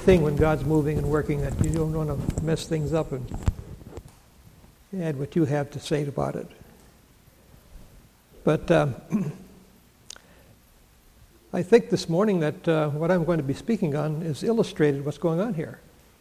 thing when God's moving and working, that you don't want to mess things up and add what you have to say about it. But I think this morning that what I'm going to be speaking on is illustrated what's going on here.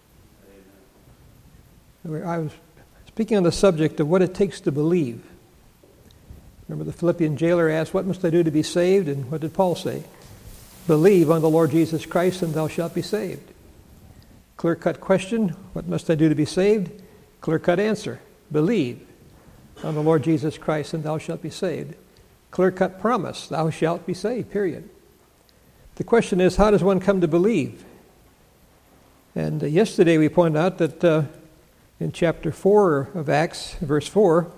I was speaking on the subject of what it takes to believe. Remember the Philippian jailer asked, "What must I do to be saved?" And what did Paul say? "Believe on the Lord Jesus Christ and thou shalt be saved." Clear-cut question, what must I do to be saved? Clear-cut answer, believe on the Lord Jesus Christ and thou shalt be saved. Clear-cut promise, thou shalt be saved, period. The question is, how does one come to believe? And yesterday we pointed out that in chapter 4 of Acts, verse 4,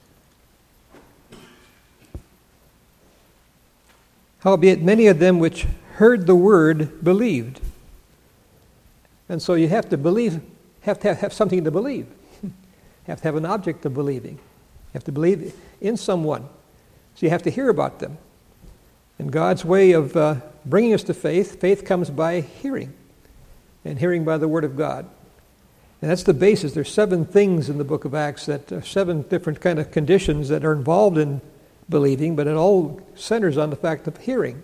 howbeit many of them which heard the word believed. And so you have to believe, have to have something to believe. You have to have an object of believing. You have to believe in someone. So you have to hear about them. And God's way of bringing us to faith comes by hearing. And hearing by the Word of God. And that's the basis. There's 7 things in the book of Acts that are 7 different kind of conditions that are involved in believing, but it all centers on the fact of hearing.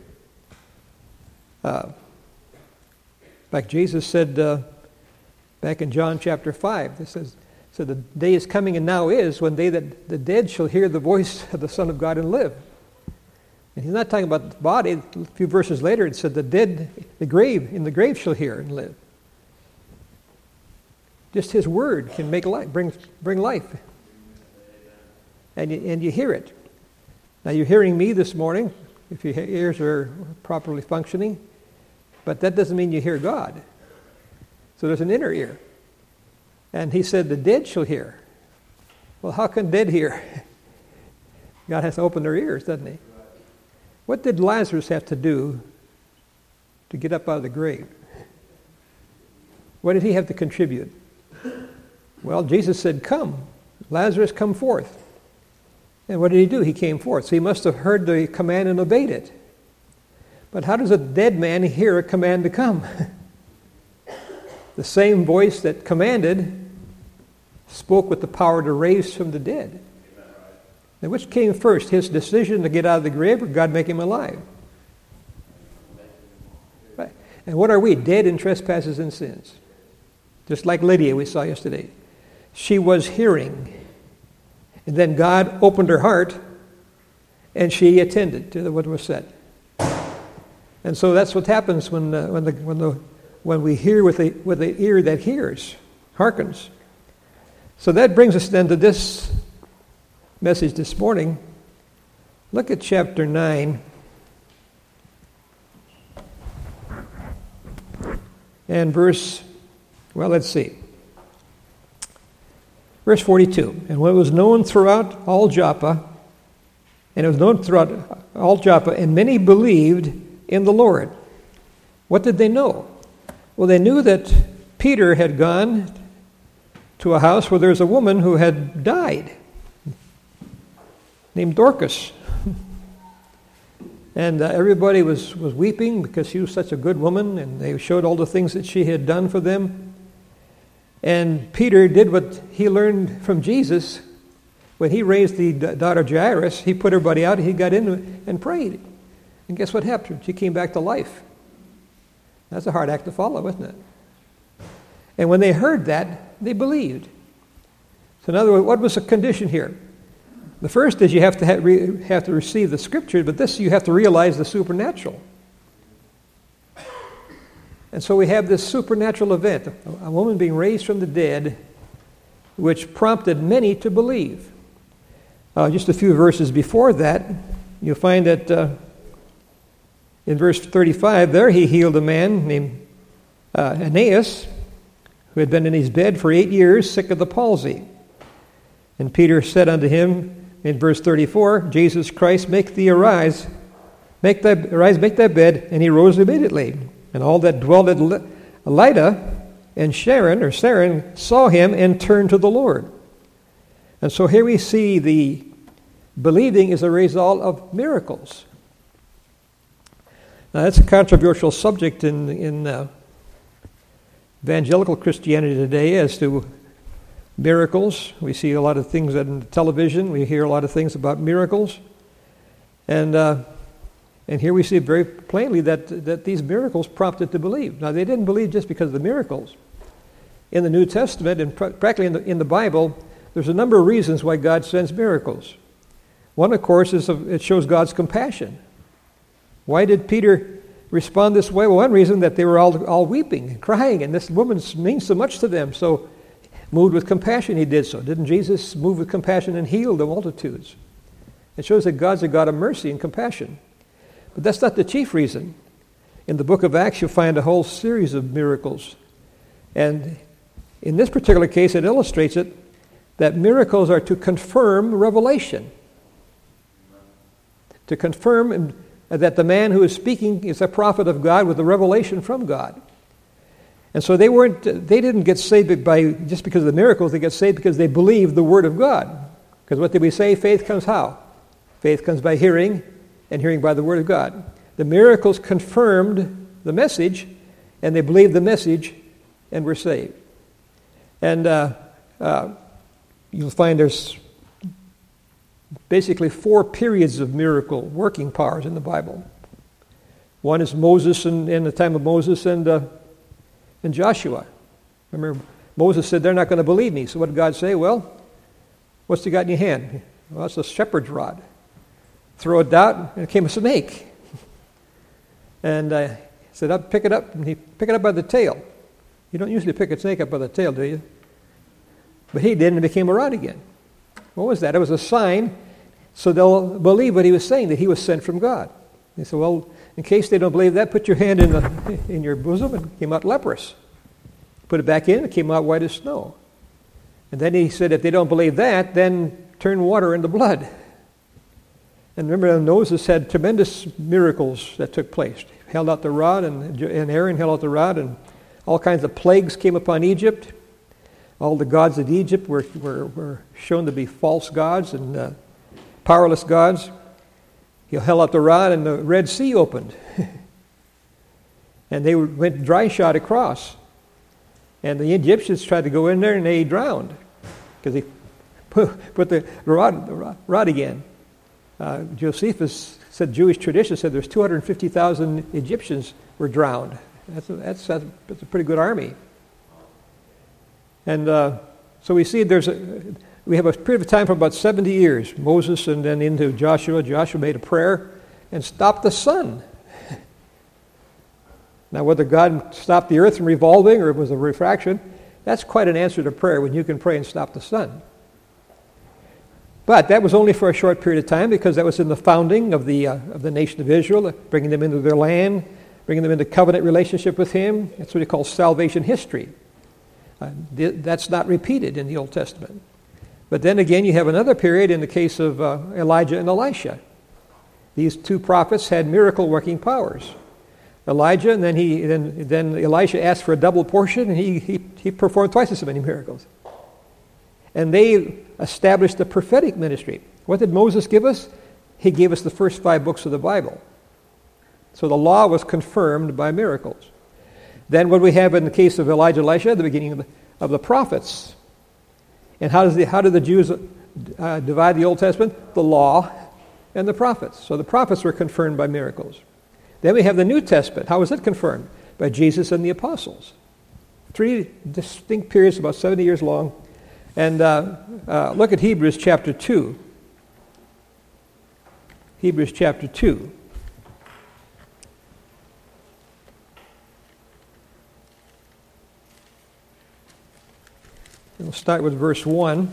Like Jesus said back in John chapter 5, it says, "So the day is coming and now is when the dead shall hear the voice of the Son of God and live." And he's not talking about the body. A few verses later it said the dead, in the grave shall hear and live. Just His Word can make life, bring life. And you hear it. Now you're hearing me this morning, if your ears are properly functioning, but that doesn't mean you hear God. So there's an inner ear. And He said the dead shall hear. Well, how can dead hear? God has to open their ears, doesn't He? What did Lazarus have to do to get up out of the grave? What did he have to contribute? Well, Jesus said, "Come, Lazarus, come forth." And what did he do? He came forth. So he must have heard the command and obeyed it. But how does a dead man hear a command to come? The same voice that commanded spoke with the power to raise from the dead. Now, which came first, his decision to get out of the grave or God make him alive? Right. And what are we? Dead in trespasses and sins. Just like Lydia we saw yesterday. She was hearing. And then God opened her heart and she attended to what was said. And so that's what happens when we hear with the ear that hears, hearkens. So that brings us then to this message this morning. Look at chapter 9 and verse 42. "And when it was known throughout all Joppa, and many believed in the Lord." What did they know? Well, they knew that Peter had gone to a house where there was a woman who had died, named Dorcas. And everybody was weeping because she was such a good woman, and they showed all the things that she had done for them. And Peter did what he learned from Jesus. When he raised the daughter Jairus, he put everybody out, he got in and prayed. And guess what happened? She came back to life. That's a hard act to follow, isn't it? And when they heard that, they believed. So in other words, what was the condition here? The first is you have to have to receive the Scripture, but this you have to realize the supernatural. And so we have this supernatural event, a woman being raised from the dead, which prompted many to believe. Just a few verses before that, you'll find that in verse 35, there he healed a man named Aeneas, who had been in his bed for 8 years, sick of the palsy. And Peter said unto him in verse 34, "Jesus Christ, make thy bed," and he rose immediately. And all that dwelt at Lydda and Saron saw him and turned to the Lord. And so here we see the believing is a result of miracles. Now that's a controversial subject in evangelical Christianity today as to miracles. We see a lot of things on television. We hear a lot of things about miracles. And here we see very plainly that these miracles prompted to believe. Now, they didn't believe just because of the miracles. In the New Testament and practically in the Bible, there's a number of reasons why God sends miracles. One, of course, is it shows God's compassion. Why did Peter respond this way? Well, one reason that they were all weeping and crying, and this woman means so much to them. So, moved with compassion, he did so. Didn't Jesus move with compassion and heal the multitudes? It shows that God's a God of mercy and compassion. But that's not the chief reason. In the book of Acts, you'll find a whole series of miracles. And in this particular case, it illustrates it that miracles are to confirm revelation. To confirm that the man who is speaking is a prophet of God with a revelation from God. And so they didn't get saved just because of the miracles. They get saved because they believed the word of God. Because what did we say? Faith comes how? Faith comes by hearing, and hearing by the word of God. The miracles confirmed the message, and they believed the message, and were saved. And you'll find there's basically 4 periods of miracle working powers in the Bible. One is Moses and in the time of Moses and Joshua. Remember, Moses said, they're not going to believe me. So what did God say? Well, what's you got in your hand? Well, it's a shepherd's rod. Throw it out, and it came a snake. And he said, pick it up. And he picked it up by the tail. You don't usually pick a snake up by the tail, do you? But he did, and it became a rod again. What was that? It was a sign, so they'll believe what he was saying, that he was sent from God. He said, well, in case they don't believe that, put your hand in your bosom, and it came out leprous. Put it back in, it came out white as snow. And then he said, if they don't believe that, then turn water into blood. And remember, Moses had tremendous miracles that took place. He held out the rod, and Aaron held out the rod, and all kinds of plagues came upon Egypt. All the gods of Egypt were shown to be false gods and powerless gods. He held out the rod, and the Red Sea opened. And they went dry shot across. And the Egyptians tried to go in there, and they drowned because they put the rod again. Josephus said, Jewish tradition said there's 250,000 Egyptians were drowned. That's a pretty good army. And so we see we have a period of time for about 70 years. Moses and then into Joshua. Joshua made a prayer and stopped the sun. Now, whether God stopped the earth from revolving or it was a refraction, that's quite an answer to prayer when you can pray and stop the sun. But that was only for a short period of time because that was in the founding of the nation of Israel, bringing them into their land, bringing them into covenant relationship with Him. That's what he calls salvation history. That's not repeated in the Old Testament. But then again, you have another period in the case of Elijah and Elisha. These 2 prophets had miracle-working powers. Elijah, and then Elisha asked for a double portion, and he performed twice as many miracles. And they established the prophetic ministry. What did Moses give us? He gave us the first 5 books of the Bible. So the law was confirmed by miracles. Then what we have in the case of Elijah and Elisha, the beginning of the prophets. And how did the Jews divide the Old Testament? The law and the prophets. So the prophets were confirmed by miracles. Then we have the New Testament. How was it confirmed? By Jesus and the apostles. 3 distinct periods, about 70 years long. And look at Hebrews chapter 2. Hebrews chapter 2. We'll start with verse 1.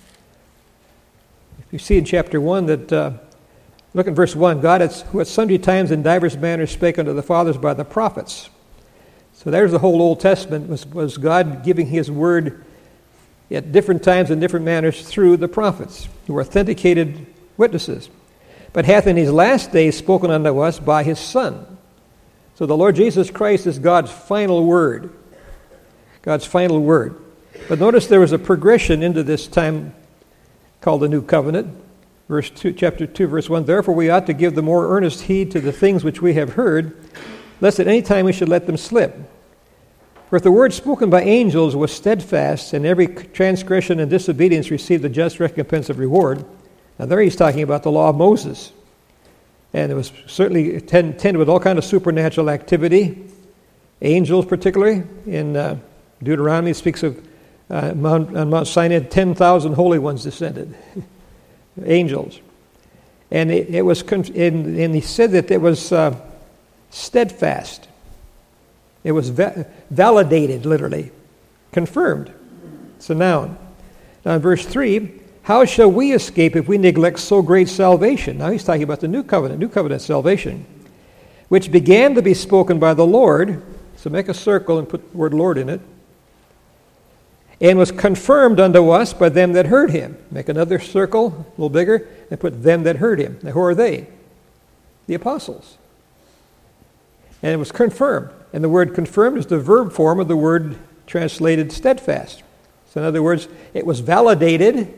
If you see in chapter 1 that, look at verse 1, God who at sundry times in divers manners spake unto the fathers by the prophets. So there's the whole Old Testament, was God giving His word at different times and different manners through the prophets, who were authenticated witnesses. But hath in His last days spoken unto us by His Son. So the Lord Jesus Christ is God's final word. God's final word. But notice there was a progression into this time called the New Covenant. Chapter 2, verse 1, therefore we ought to give the more earnest heed to the things which we have heard, lest at any time we should let them slip. For if the word spoken by angels was steadfast, and every transgression and disobedience received the just recompense of reward, now there he's talking about the law of Moses. And it was certainly attended with all kind of supernatural activity, angels particularly. In Deuteronomy, it speaks of on Mount Sinai, 10,000 holy ones descended, angels. And it was, and he said that it was steadfast. It was validated, literally, confirmed. It's a noun. Now in verse 3, how shall we escape if we neglect so great salvation? Now he's talking about the new covenant salvation, which began to be spoken by the Lord. So make a circle and put the word Lord in it. And was confirmed unto us by them that heard him. Make another circle, a little bigger, and put them that heard him. Now who are they? The apostles. And it was confirmed. And the word confirmed is the verb form of the word translated steadfast. So in other words, it was validated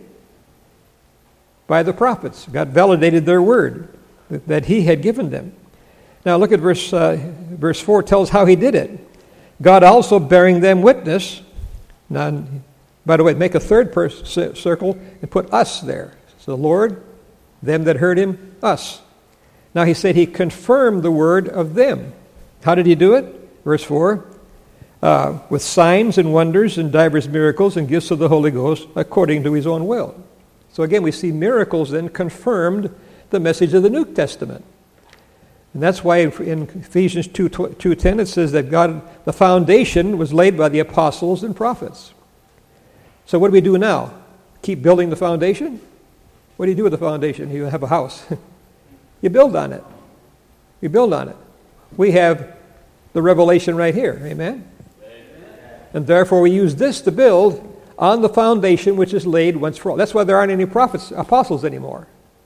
by the prophets. God validated their word that he had given them. Now look at verse 4 tells how he did it. God also bearing them witness. Now, by the way, make a third circle and put us there. So Lord, them that heard him, us. Now he said he confirmed the word of them. How did he do it? Verse 4, with signs and wonders and divers miracles and gifts of the Holy Ghost according to his own will. So again, we see miracles then confirmed the message of the New Testament. And that's why in Ephesians 2:10 it says that God, the foundation was laid by the apostles and prophets. So what do we do now? Keep building the foundation? What do you do with the foundation? You have a house. You build on it. You build on it. We have the revelation right here. Amen? And therefore we use this to build on the foundation which is laid once for all. That's why there aren't any apostles anymore.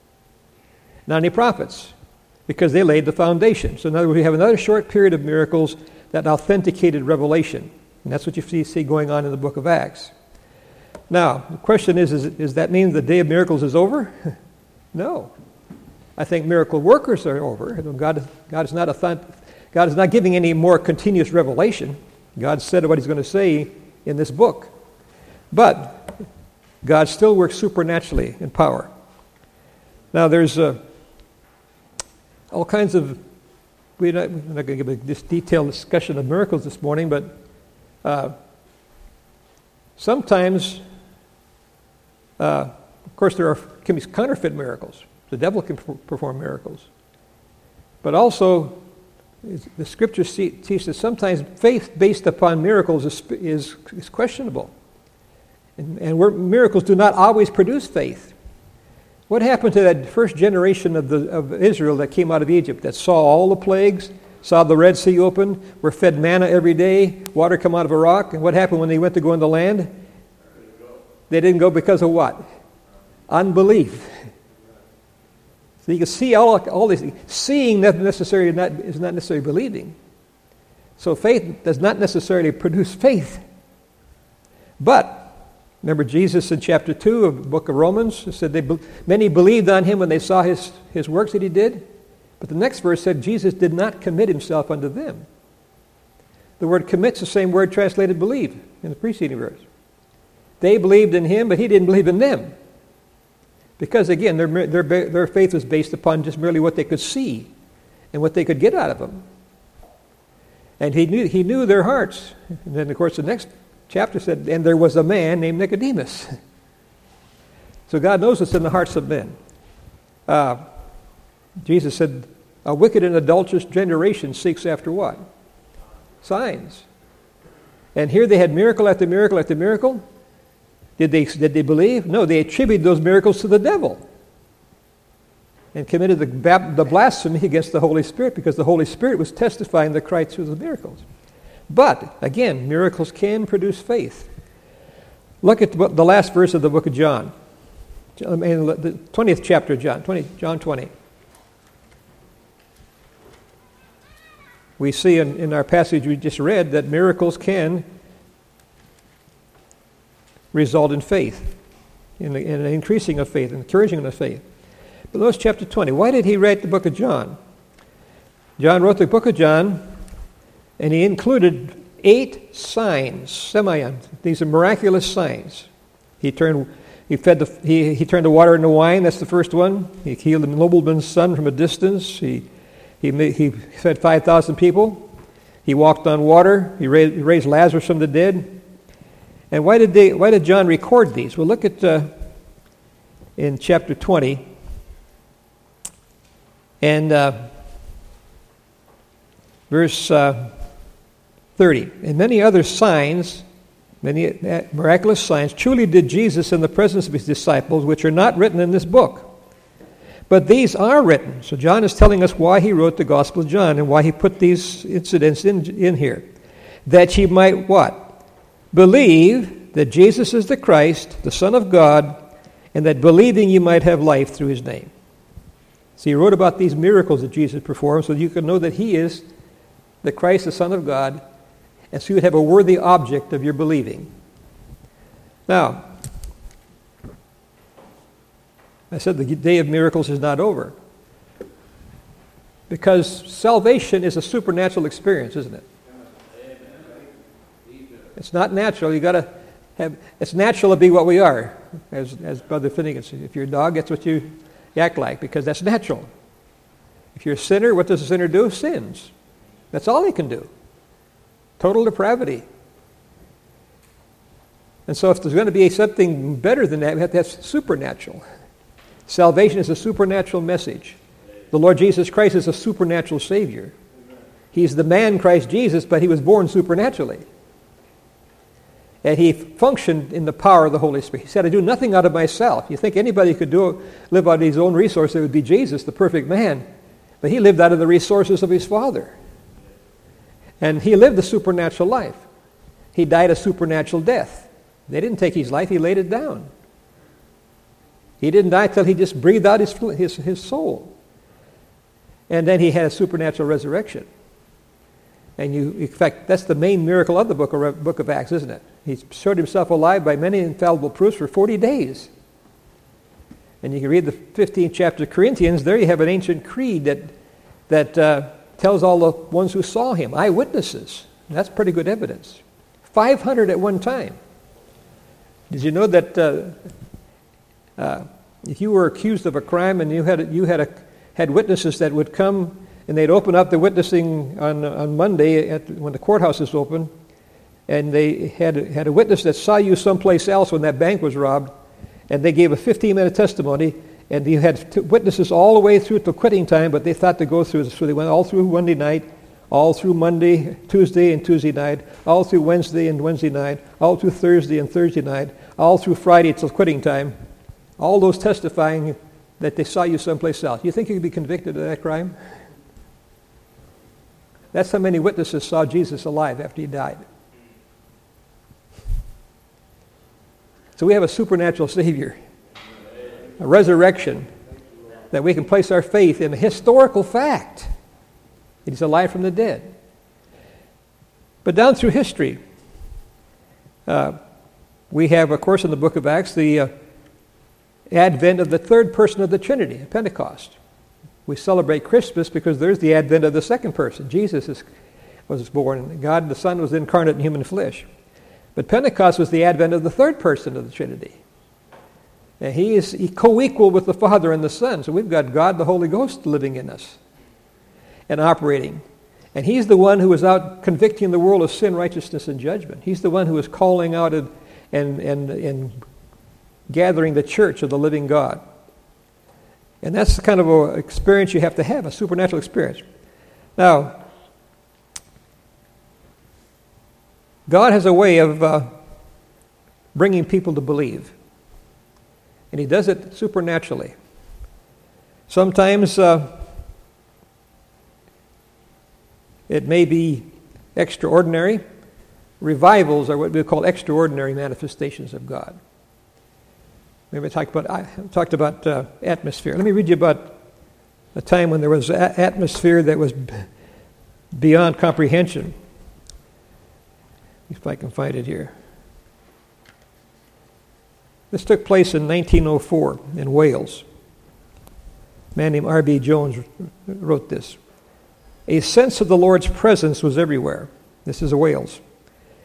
Not any prophets. Because they laid the foundation. So in other words, we have another short period of miracles that authenticated revelation. And that's what you see going on in the book of Acts. Now, the question is does that mean the day of miracles is over? No. I think miracle workers are over. God is not giving any more continuous revelation. God said what he's going to say in this book. But God still works supernaturally in power. Now there's all kinds of, we're not going to give this detailed discussion of miracles this morning, but sometimes, of course, can be counterfeit miracles. The devil can perform miracles. But also, the scriptures teach that sometimes faith based upon miracles is questionable. And miracles do not always produce faith. What happened to that first generation of Israel that came out of Egypt, that saw all the plagues, saw the Red Sea open, were fed manna every day, water come out of a rock? And what happened when they went to go in the land? They didn't go because of what? Unbelief. So you can see all these things. Seeing is not necessarily believing. So faith does not necessarily produce faith. But remember Jesus in chapter 2 of the book of Romans said many believed on him when they saw his works that he did. But the next verse said Jesus did not commit himself unto them. The word commit's the same word translated believe in the preceding verse. They believed in him, but he didn't believe in them. Because again, their faith was based upon just merely what they could see and what they could get out of him. And he knew their hearts. And then of course the next chapter said, and there was a man named Nicodemus. So God knows what's in the hearts of men. Jesus said, a wicked and adulterous generation seeks after what? Signs. And here they had miracle after miracle after miracle. Did they believe? No, they attributed those miracles to the devil and committed the blasphemy against the Holy Spirit because the Holy Spirit was testifying the Christ through the miracles. But, again, miracles can produce faith. Look at the last verse of the book of John. The 20th chapter of John, John 20. We see in our passage we just read that miracles can result in faith, in an increasing of faith, encouraging of faith. But notice chapter 20. Why did he write the book of John? John wrote the book of John, and he included 8 signs, these are miraculous signs. He turned the water into wine. That's the first one. He healed a nobleman's son from a distance. He fed 5,000 people. He walked on water. He raised Lazarus from the dead. And why did John record these? Well, look at in chapter 20 and verse 30. And many other signs, many miraculous signs, truly did Jesus in the presence of his disciples, which are not written in this book. But these are written. So John is telling us why he wrote the Gospel of John and why he put these incidents in here. That ye might what? Believe that Jesus is the Christ, the Son of God, and that believing you might have life through his name. So he wrote about these miracles that Jesus performed so you can know that he is the Christ, the Son of God, and so you would have a worthy object of your believing. Now, I said the day of miracles is not over. Because salvation is a supernatural experience, isn't it? It's not natural. It's natural to be what we are, as Brother Finnegan said. If you're a dog, that's what you act like, because that's natural. If you're a sinner, what does a sinner do? Sins. That's all he can do. Total depravity. And so if there's going to be something better than that, we have to have supernatural. Salvation is a supernatural message. The Lord Jesus Christ is a supernatural Savior. He's the man Christ Jesus, but he was born supernaturally. And he functioned in the power of the Holy Spirit. He said, I do nothing out of myself. You think anybody could live out of his own resources, it would be Jesus, the perfect man. But he lived out of the resources of his Father. And he lived a supernatural life. He died a supernatural death. They didn't take his life, he laid it down. He didn't die till he just breathed out his soul. And then he had a supernatural resurrection. And in fact, that's the main miracle of the book of Acts, isn't it? He showed himself alive by many infallible proofs for 40 days. And you can read the 15th chapter of Corinthians. There you have an ancient creed that tells all the ones who saw him, eyewitnesses. That's pretty good evidence. 500 at one time. Did you know that if you were accused of a crime and you had witnesses that would come and they'd open up the witnessing on Monday when the courthouse is open, and they had a witness that saw you someplace else when that bank was robbed, and they gave a 15-minute testimony, and you had witnesses all the way through to quitting time, but they thought to go through, so they went all through Monday night, all through Monday, Tuesday and Tuesday night, all through Wednesday and Wednesday night, all through Thursday and Thursday night, all through Friday till quitting time, all those testifying that they saw you someplace else. You think you could be convicted of that crime? That's how many witnesses saw Jesus alive after he died. So we have a supernatural Savior, a resurrection, that we can place our faith in a historical fact. He's alive from the dead. But down through history, we have, of course, in the book of Acts, the advent of the third person of the Trinity at Pentecost. We celebrate Christmas because there's the advent of the second person. Jesus was born, and God the Son was incarnate in human flesh. But Pentecost was the advent of the third person of the Trinity. And he is co-equal with the Father and the Son. So we've got God the Holy Ghost living in us and operating. And he's the one who is out convicting the world of sin, righteousness, and judgment. He's the one who is calling out and gathering the church of the living God. And that's the kind of an experience you have to have, a supernatural experience. Now, God has a way of bringing people to believe. And he does it supernaturally. Sometimes it may be extraordinary. Revivals are what we call extraordinary manifestations of God. Maybe I talked about atmosphere. Let me read you about a time when there was atmosphere that was beyond comprehension. If I can find it here. This took place in 1904 in Wales. A man named R.B. Jones wrote this. A sense of the Lord's presence was everywhere. This is Wales.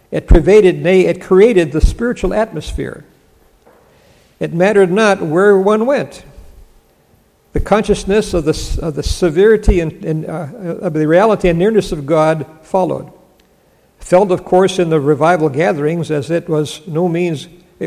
It pervaded, nay, it created the spiritual atmosphere. It mattered not where one went. The consciousness of the severity and of the reality and nearness of God followed. Felt, of course, in the revival gatherings, as it was no means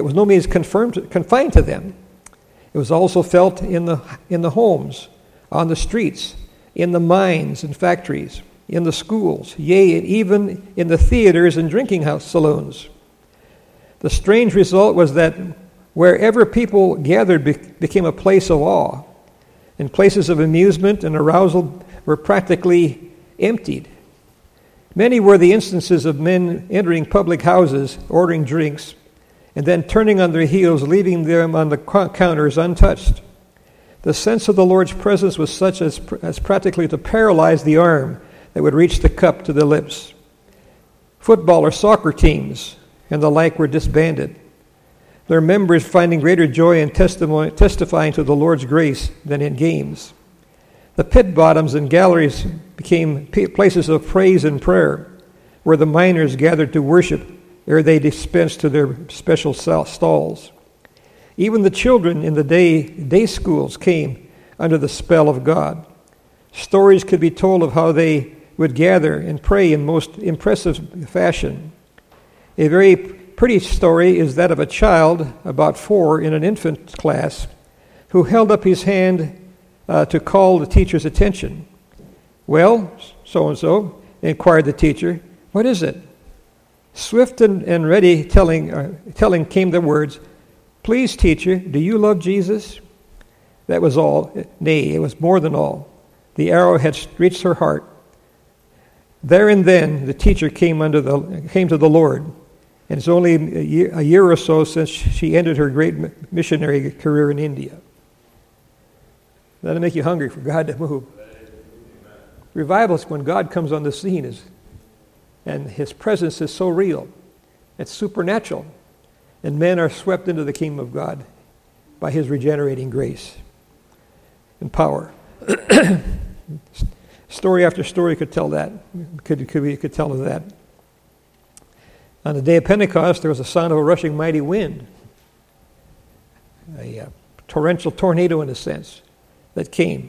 confined to them. It was also felt in the homes, on the streets, in the mines and factories, in the schools, yea, and even in the theaters and drinking house saloons. The strange result was that wherever people gathered became a place of awe, and places of amusement and arousal were practically emptied. Many were the instances of men entering public houses, ordering drinks, and then turning on their heels, leaving them on the counters untouched. The sense of the Lord's presence was such as practically to paralyze the arm that would reach the cup to the lips. Football or soccer teams and the like were disbanded, their members finding greater joy in testifying to the Lord's grace than in games. The pit bottoms and galleries became places of praise and prayer, where the miners gathered to worship ere they dispensed to their special stalls. Even the children in the day schools came under the spell of God. Stories could be told of how they would gather and pray in most impressive fashion. A very pretty story is that of a child, about 4, in an infant class, who held up his hand to call the teacher's attention. "Well, so-and-so," inquired the teacher, "what is it?" Swift and ready telling came the words, "Please, teacher, do you love Jesus?" That was all. Nay, it was more than all. The arrow had reached her heart. There and then, the teacher came to the Lord, and it's only a year or so since she ended her great missionary career in India. That'll make you hungry for God to move. Revival is when God comes on the scene, and His presence is so real. It's supernatural. And men are swept into the kingdom of God by His regenerating grace and power. Story after story could tell that. Could tell of that. On the day of Pentecost, there was a sound of a rushing mighty wind, a torrential tornado in a sense, that came.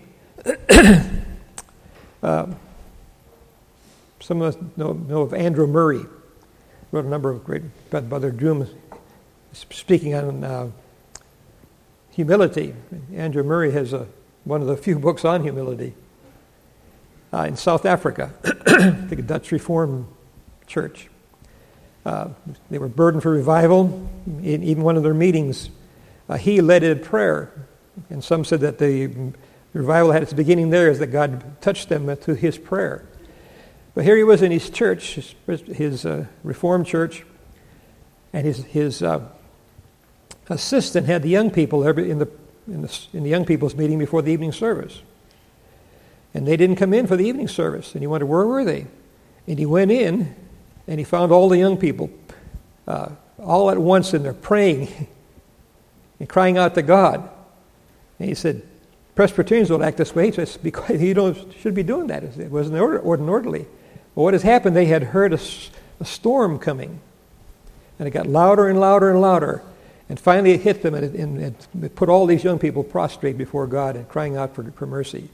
Some of us know of Andrew Murray. Wrote a number of great, Brother Doom speaking on humility. Andrew Murray has one of the few books on humility. In South Africa, the Dutch Reformed Church. They were burdened for revival. In even one of their meetings, he led in prayer. And some said that the revival had its beginning there, as that God touched them through his prayer. But here he was in his church, his Reformed church, and his assistant had the young people in the young people's meeting before the evening service. And they didn't come in for the evening service. And he wondered, where were they? And he went in, and he found all the young people all at once in there praying and crying out to God. And he said, Presbyterians don't act this way. He says, because you should be doing that. It wasn't orderly. But what has happened, they had heard a storm coming. And it got louder and louder and louder. And finally it hit them, and it put all these young people prostrate before God and crying out for mercy.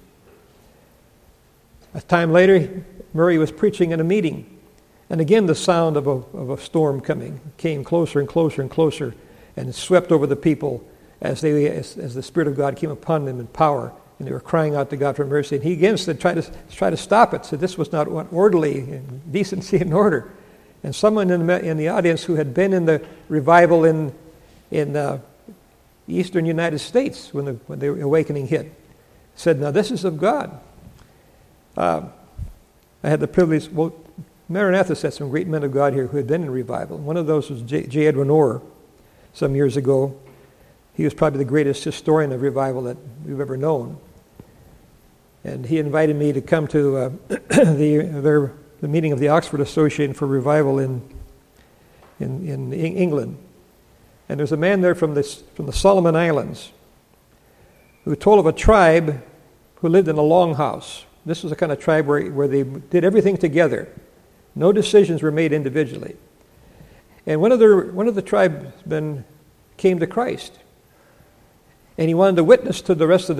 A time later, Murray was preaching in a meeting. And again the sound of a storm coming came closer and closer and closer, and swept over the people as the Spirit of God came upon them in power, and they were crying out to God for mercy. And he again said, try to stop it. Said this was not orderly and decency and order. And someone in the audience who had been in the revival in the eastern United States when the awakening hit said, "Now this is of God." I had the privilege. Well, Maranatha had some great men of God here who had been in revival. One of those was J. Edwin Orr, some years ago. He was probably the greatest historian of revival that we've ever known. And he invited me to come to the meeting of the Oxford Association for Revival in England. And there's a man there from the Solomon Islands who told of a tribe who lived in a longhouse. This was the kind of tribe where they did everything together. No decisions were made individually. And one of the tribesmen came to Christ, and he wanted to witness to the rest of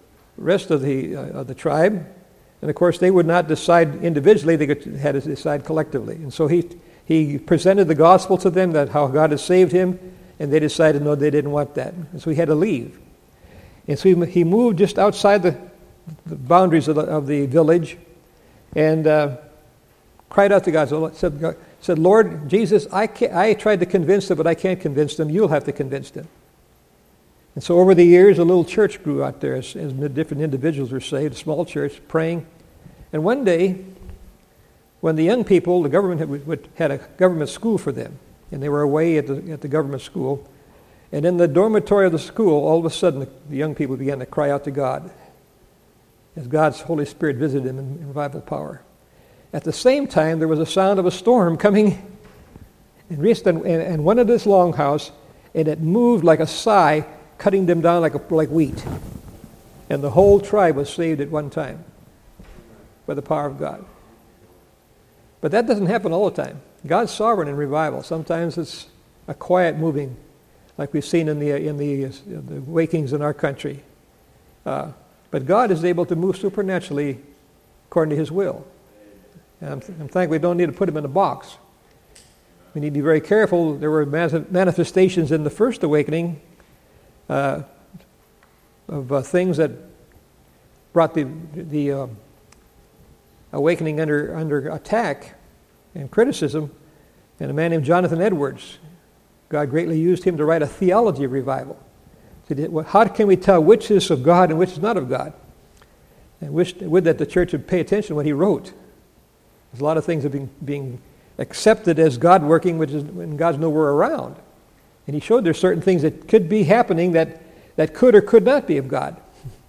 the tribe. And of course, they would not decide individually; they had to decide collectively. And so he presented the gospel to them, that how God had saved him, and they decided no, they didn't want that. And so he had to leave. And so he moved just outside the boundaries of the village, and cried out to God. Said, Lord Jesus, I tried to convince them, but I can't convince them. You'll have to convince them. And so over the years, a little church grew out there as different individuals were saved, a small church, praying. And one day, when the young people, the government had a government school for them, and they were away at the government school, and in the dormitory of the school, all of a sudden, the young people began to cry out to God as God's Holy Spirit visited them in revival power. At the same time, there was a sound of a storm coming and reached and went into this longhouse, and it moved like a sigh, cutting them down like wheat. And the whole tribe was saved at one time by the power of God. But that doesn't happen all the time. God's sovereign in revival. Sometimes it's a quiet moving, like we've seen in the wakings in our country. But God is able to move supernaturally according to His will. And I'm thankful we don't need to put Him in a box. We need to be very careful. There were manifestations in the first awakening of things that brought the awakening under attack and criticism. And a man named Jonathan Edwards, God greatly used him to write a theology of revival. How can we tell which is of God and which is not of God? And would that the church would pay attention to what he wrote. There's a lot of things that are being accepted as God working, which is when God's nowhere around. And he showed there's certain things that could be happening that could or could not be of God.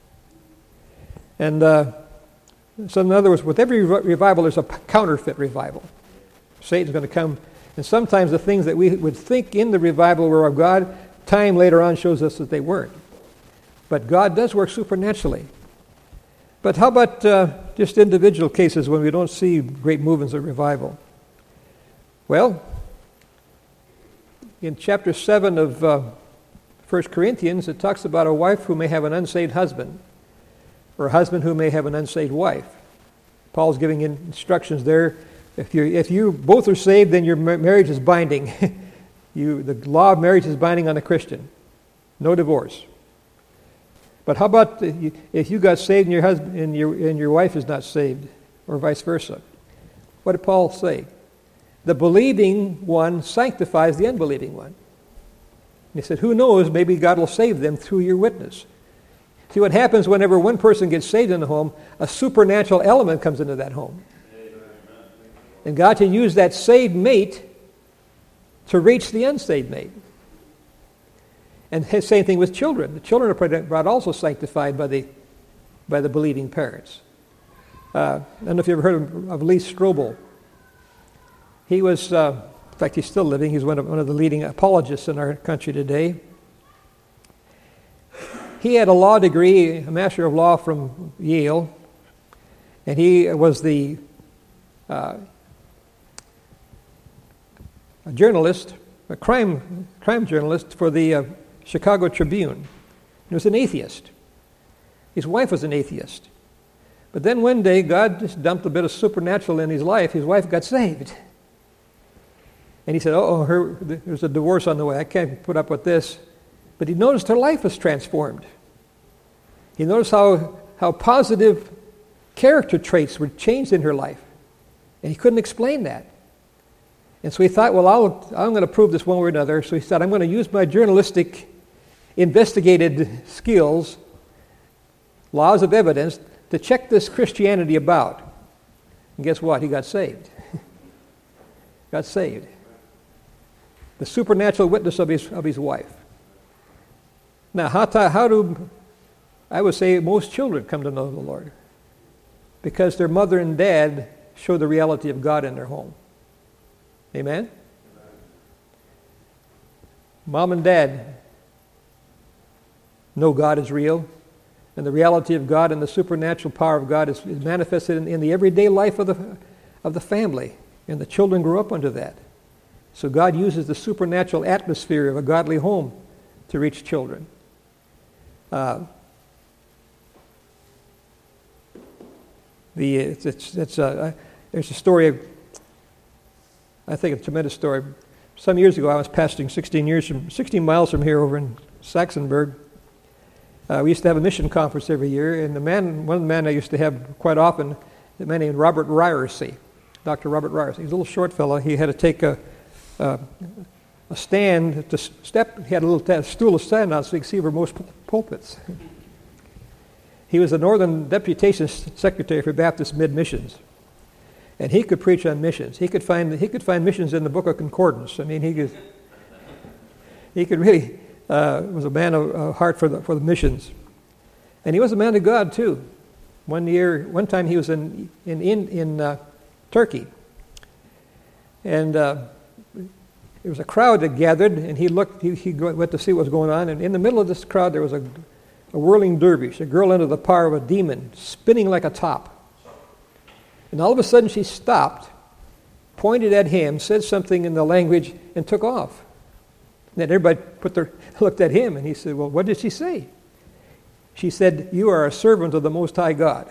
And so in other words, with every revival, there's a counterfeit revival. Satan's going to come, and sometimes the things that we would think in the revival were of God, time later on shows us that they weren't. But God does work supernaturally. But how about just individual cases when we don't see great movements of revival? Well, in chapter 7 of 1 Corinthians, it talks about a wife who may have an unsaved husband, or a husband who may have an unsaved wife. Paul's giving instructions there. If you both are saved, then your marriage is binding. The law of marriage is binding on a Christian. No divorce. But how about if you got saved and your husband and your wife is not saved, or vice versa? What did Paul say? The believing one sanctifies the unbelieving one. And he said, who knows, maybe God will save them through your witness. See, what happens whenever one person gets saved in the home, a supernatural element comes into that home. And God can use that saved mate to reach the unsaved mate. And the same thing with children. The children are also sanctified by the believing parents. I don't know if you ever heard of Lee Strobel. He was, in fact, he's still living. He's one of the leading apologists in our country today. He had a law degree, a Master of Law from Yale, and he was the a journalist, a crime journalist for the Chicago Tribune. He was an atheist. His wife was an atheist. But then one day, God just dumped a bit of supernatural in his life. His wife got saved. And he said, there's a divorce on the way. I can't put up with this. But he noticed her life was transformed. He noticed how positive character traits were changed in her life. And he couldn't explain that. And so he thought, I'm going to prove this one way or another. So he said, I'm going to use my journalistic investigated skills, laws of evidence, to check this Christianity about. And guess what? He got saved. Got saved. The supernatural witness of his wife. Now, how do I would say most children come to know the Lord? Because their mother and dad show the reality of God in their home. Amen? Mom and dad know God is real, and the reality of God and the supernatural power of God is manifested in the everyday life of the family, and the children grow up under that. So God uses the supernatural atmosphere of a godly home to reach children. There's a story, I think a tremendous story. Some years ago, I was pastoring 16 miles from here over in Saxonburg. We used to have a mission conference every year, and one of the men I used to have quite often, a man named Robert Ryerson, Dr. Robert Ryerson. He was a little short fellow. He had to take a stand to step. He had a little stool to stand on so he could see over most pulpits. He was the Northern Deputation Secretary for Baptist Mid-Missions, and he could preach on missions. He could find missions in the Book of Concordance. I mean, he could really was a man of heart for the missions, and he was a man of God too. One time he was in Turkey, and there was a crowd that gathered, and he went to see what was going on, and in the middle of this crowd there was a whirling dervish, a girl under the power of a demon, spinning like a top. And all of a sudden she stopped, pointed at him, said something in the language, and took off. And then everybody looked at him, and he said, well, what did she say? She said, you are a servant of the Most High God.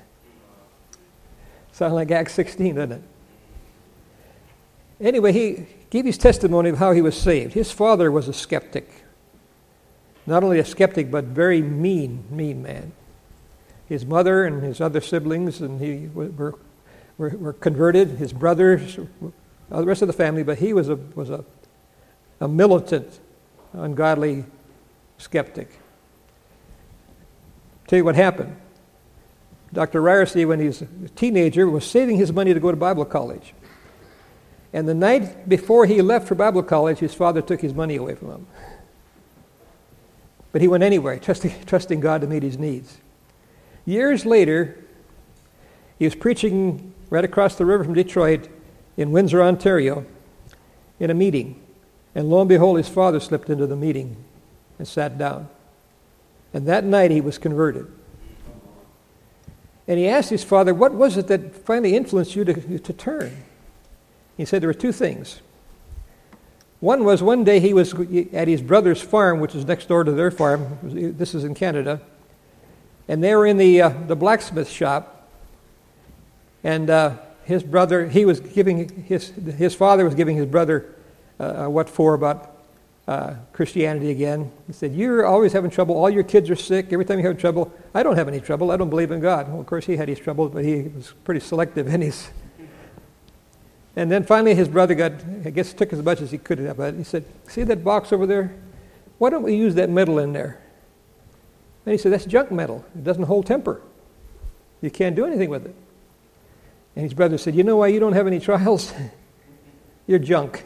Sound like Acts 16, doesn't it? Anyway, he gave his testimony of how he was saved. His father was a skeptic. Not only a skeptic, but very mean man. His mother and his other siblings and he were converted. His brothers, the rest of the family, but he was a militant, ungodly skeptic. Tell you what happened. Dr. Ryerson, when he was a teenager, was saving his money to go to Bible college. And the night before he left for Bible college, his father took his money away from him. But he went anyway, trusting God to meet his needs. Years later, he was preaching right across the river from Detroit in Windsor, Ontario, in a meeting. And lo and behold, his father slipped into the meeting and sat down. And that night he was converted. And he asked his father, what was it that finally influenced you to turn? He said there were two things. One was one day he was at his brother's farm, which is next door to their farm. This is in Canada. And they were in the blacksmith shop. And his father was giving his brother what for about Christianity again. He said, you're always having trouble. All your kids are sick. Every time you have trouble. I don't have any trouble. I don't believe in God. Well, of course, he had his trouble, but he was pretty selective in his... And then finally his brother took as much as he could have. But he said, see that box over there? Why don't we use that metal in there? And he said, that's junk metal. It doesn't hold temper. You can't do anything with it. And his brother said, you know why you don't have any trials? You're junk.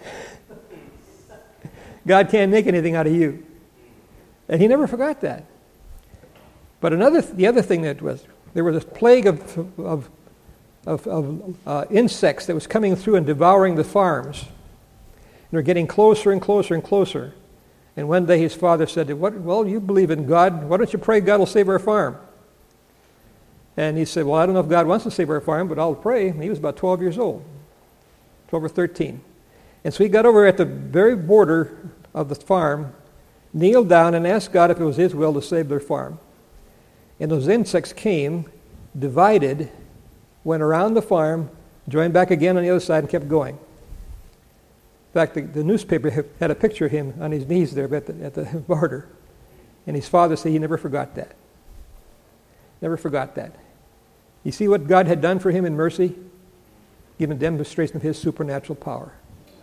God can't make anything out of you. And he never forgot that. But the other thing there was a plague of insects that was coming through and devouring the farms. And they're getting closer and closer and closer. And one day his father said, well, you believe in God. Why don't you pray God will save our farm? And he said, well, I don't know if God wants to save our farm, but I'll pray. And he was about 12 years old, 12 or 13. And so he got over at the very border of the farm, kneeled down and asked God if it was his will to save their farm. And those insects came, divided, went around the farm, joined back again on the other side, and kept going. In fact, the newspaper had a picture of him on his knees there at the border. And his father said he never forgot that. Never forgot that. You see what God had done for him in mercy? Given a demonstration of his supernatural power.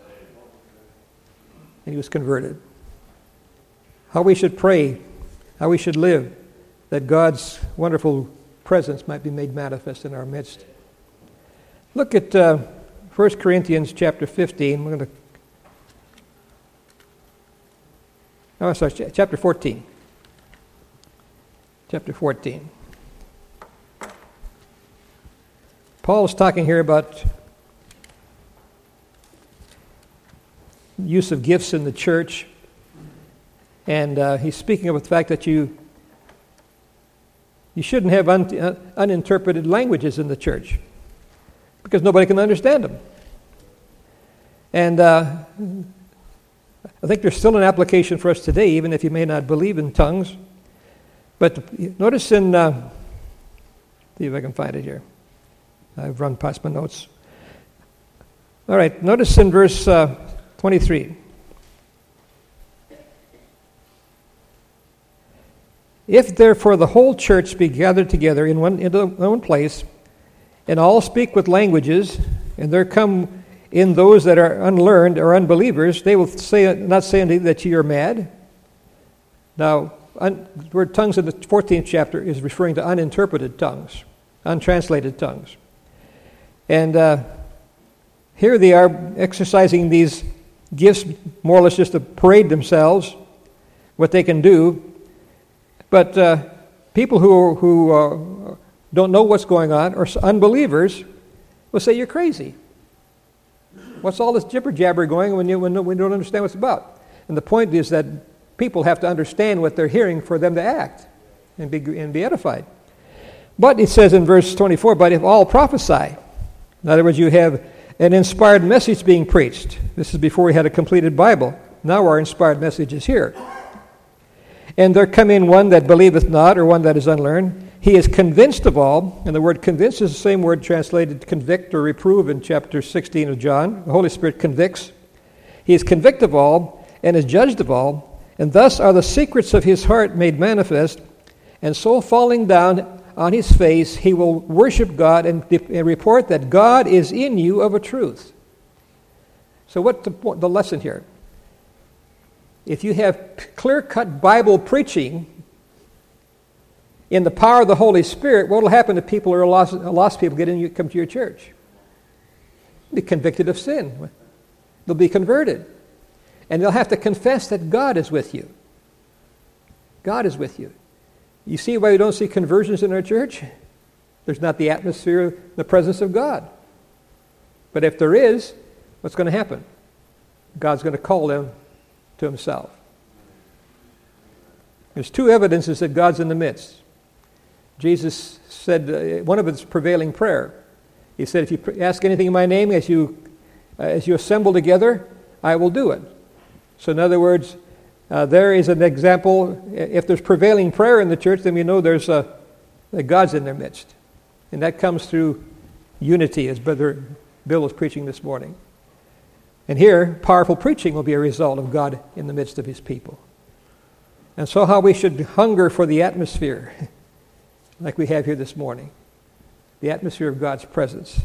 And he was converted. How we should pray, how we should live, that God's wonderful presence might be made manifest in our midst. Look at 1 Corinthians chapter 15. Chapter 14. Chapter 14. Paul is talking here about use of gifts in the church, and he's speaking of the fact that you shouldn't have uninterpreted languages in the church because nobody can understand them. And I think there's still an application for us today, even if you may not believe in tongues. But notice in, see if I can find it here. I've run past my notes. All right, notice in verse 23. If therefore the whole church be gathered together in one place, and all speak with languages, and there come in those that are unlearned or unbelievers, they will not say unto thee that ye are mad. Now, the word tongues in the 14th chapter is referring to uninterpreted tongues, untranslated tongues. And here they are exercising these gifts more or less just to parade themselves, what they can do. But people who don't know what's going on, or unbelievers, will say, you're crazy. What's all this jibber-jabber going when we don't understand what it's about? And the point is that people have to understand what they're hearing for them to act and be edified. But it says in verse 24, but if all prophesy, in other words, you have an inspired message being preached. This is before we had a completed Bible. Now our inspired message is here. And there come in one that believeth not, or one that is unlearned. He is convinced of all, and the word convince is the same word translated convict or reprove in chapter 16 of John. The Holy Spirit convicts. He is convict of all, and is judged of all, and thus are the secrets of his heart made manifest, and so falling down on his face, he will worship God and report that God is in you of a truth. So what's the lesson here? If you have clear-cut Bible preaching in the power of the Holy Spirit, what will happen to people who are lost people come to your church? They'll be convicted of sin. They'll be converted. And they'll have to confess that God is with you. God is with you. You see why we don't see conversions in our church? There's not the atmosphere, the presence of God. But if there is, what's going to happen? God's going to call them to himself. There's two evidences that God's in the midst. Jesus said, one of his prevailing prayer, he said, if you ask anything in my name as you assemble together, I will do it. So in other words, there is an example. If there's prevailing prayer in the church, then we know that God's in their midst. And that comes through unity, as Brother Bill was preaching this morning. And here, powerful preaching will be a result of God in the midst of his people. And so how we should hunger for the atmosphere, like we have here this morning, the atmosphere of God's presence.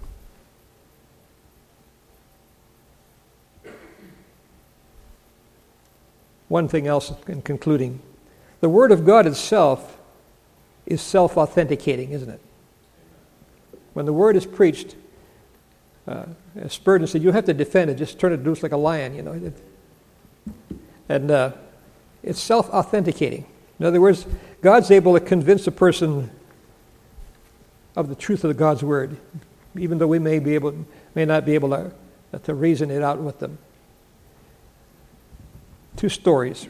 One thing else in concluding. The Word of God itself is self-authenticating, isn't it? When the Word is preached, as Spurgeon said, you don't have to defend it, just turn it loose like a lion, you know. And it's self-authenticating. In other words, God's able to convince a person of the truth of God's Word, even though we may not be able to reason it out with them. Two stories.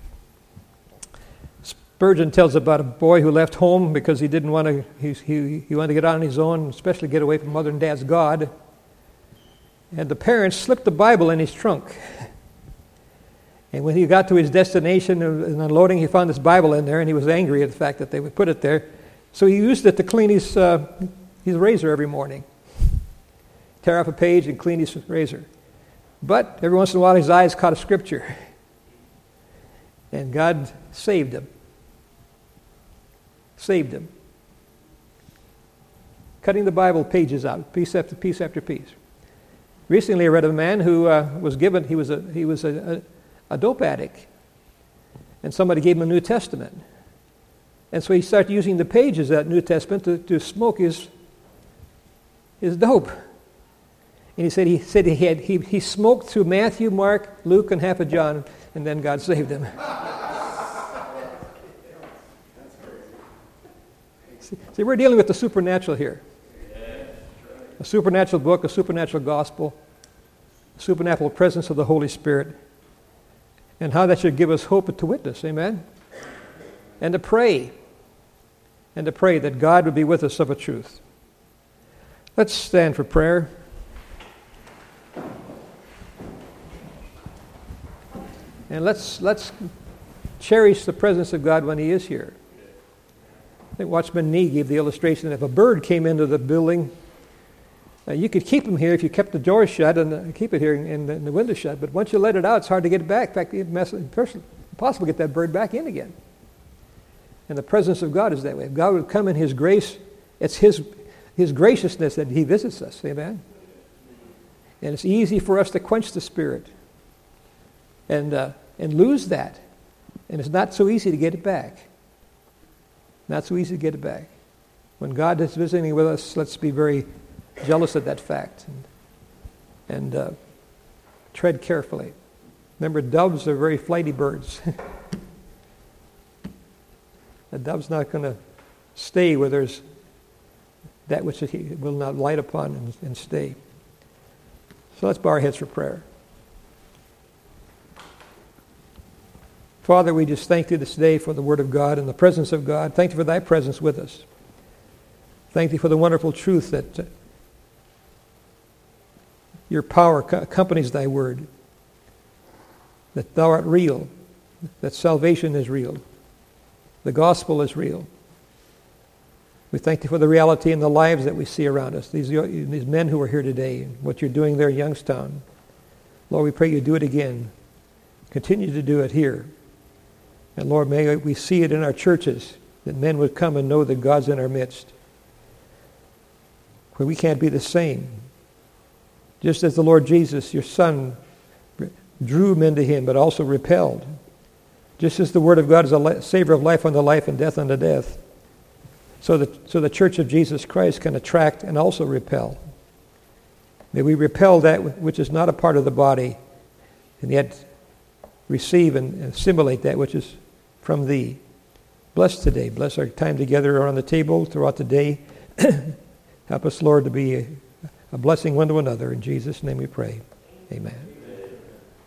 Spurgeon tells about a boy who left home because he didn't want to. He wanted to get out on his own, especially get away from Mother and Dad's God. And the parents slipped the Bible in his trunk. And when he got to his destination and unloading, he found this Bible in there, and he was angry at the fact that they would put it there. So he used it to clean his razor every morning. Tear off a page and clean his razor. But every once in a while, his eyes caught a scripture. And God saved him. Saved him. Cutting the Bible pages out, piece after piece after piece. Recently I read of a man who he was a dope addict. And somebody gave him a New Testament. And so he started using the pages of that New Testament to smoke his dope. And he said he smoked through Matthew, Mark, Luke, and half of John, and then God saved him. See, we're dealing with the supernatural here. A supernatural book, a supernatural gospel, a supernatural presence of the Holy Spirit, and how that should give us hope to witness, amen? And to pray that God would be with us of a truth. Let's stand for prayer. And let's cherish the presence of God when He is here. I think Watchman Nee gave the illustration that if a bird came into the building, you could keep him here if you kept the door shut and keep it here and the window shut. But once you let it out, it's hard to get it back. In fact, it's impossible to get that bird back in again. And the presence of God is that way. If God would come in His grace, it's His graciousness that He visits us. Amen? And it's easy for us to quench the Spirit and lose that. And it's not so easy to get it back. Not so easy to get it back. When God is visiting with us, let's be very jealous of that fact and tread carefully. Remember, doves are very flighty birds. A dove's not going to stay where there's that which he will not light upon and stay. So let's bow our heads for prayer. Father, we just thank Thee this day for the Word of God and the presence of God. Thank Thee for Thy presence with us. Thank Thee for the wonderful truth that Your power accompanies Thy Word, that Thou art real, that salvation is real, the gospel is real. We thank Thee for the reality in the lives that we see around us, these men who are here today, and what You're doing there in Youngstown. Lord, we pray You do it again. Continue to do it here. And Lord, may we see it in our churches, that men would come and know that God's in our midst. Where we can't be the same. Just as the Lord Jesus, Your Son, drew men to Him, but also repelled. Just as the Word of God is a savor of life unto life and death unto death. So the Church of Jesus Christ can attract and also repel. May we repel that which is not a part of the body, and yet receive and assimilate that which is from Thee. Bless today. Bless our time together around the table throughout the day. Help us, Lord, to be a blessing one to another. In Jesus' name we pray. Amen.